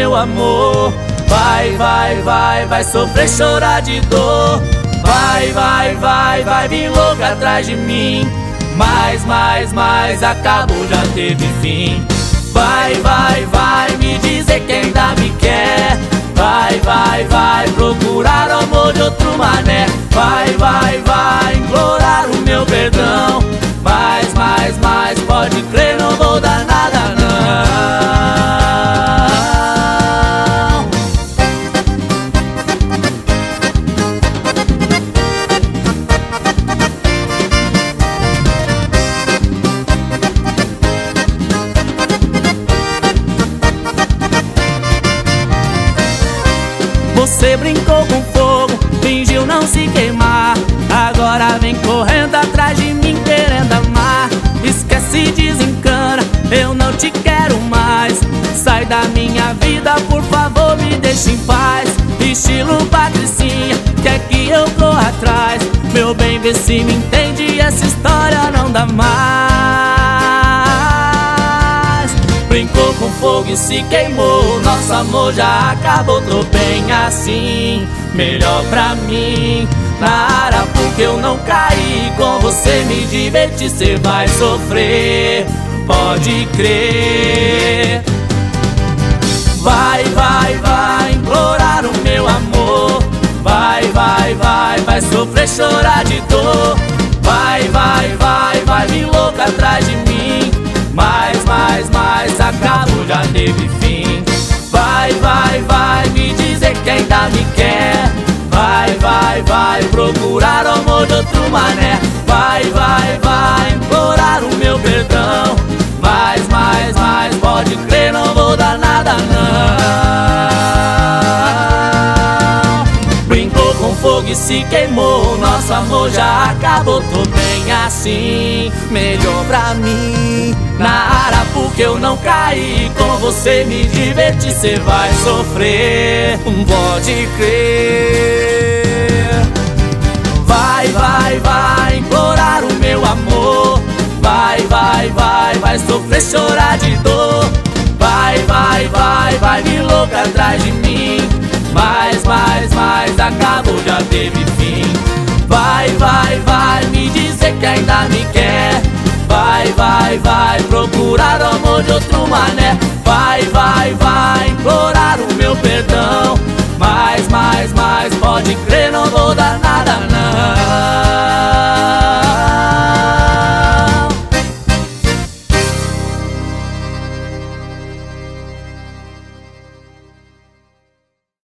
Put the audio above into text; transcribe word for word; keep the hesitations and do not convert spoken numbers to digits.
meu amor. Vai, vai, vai, vai sofrer, chorar de dor. Vai, vai, vai, vai vir louca atrás de mim. Mais, mais, mais, acabou, já teve fim. Vai, vai, vai me dizer que ainda me quer. Vai, vai, vai procurar o amor de outro mané. Vai, vai, vai implorar o meu perdão. Mais, mais, mais, pode crer, não vou dar nada não. Você brincou com fogo, fingiu não se queimar. Agora vem correndo atrás de mim querendo amar. Esquece, desencana, eu não te quero mais. Sai da minha vida, por favor, me deixa em paz. Estilo Patricinha, quer que eu corra atrás. Meu bem, vê se me entende, essa história não dá mais. Brincou com fogo e se queimou, nosso amor já acabou, tô bem assim. Melhor pra mim, na área porque eu não caí. Com você me diverti, cê vai sofrer, pode crer. Vai, vai, vai implorar o meu amor. Vai, vai, vai, vai sofrer, chorar de dor. Vai, vai, vai, vai vir louca atrás de mim. Mais, mais, mais, acabou, já teve fim. Vai, vai, vai me dizer que ainda me quer. Vai, vai, vai procurar o amor de outro mané. Vai, vai, vai implorar o meu perdão. Mais, mais, mais, pode crer, não vou dar nada não. Brincou com fogo e se queimou, nosso amor já acabou, tô bem assim. Melhor pra mim, na área porque eu não caí. Com você me diverti, cê vai sofrer, pode crer. Vai, vai, vai implorar o meu amor. Vai, vai, vai, vai sofrer, chorar de dor. Vai, vai, vai, vai vir louca atrás de mim. Mais, mais, mais, acabou, já teve fim. Vai, vai, vai me dizer que ainda me quer. Vai, vai, vai procurar o amor de outro mané. Vai, vai, vai implorar o meu perdão. Mais, mais, mais, pode crer, não vou dar nada não.